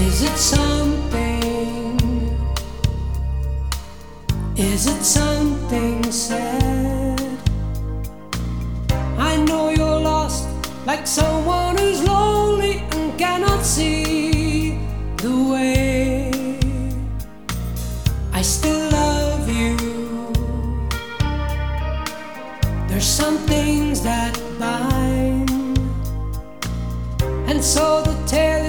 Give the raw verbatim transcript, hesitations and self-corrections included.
Is it something? Is it something sad? I know you're lost, like someone who's lonely and cannot see the way. I still love you. There's some things that bind, and so the tale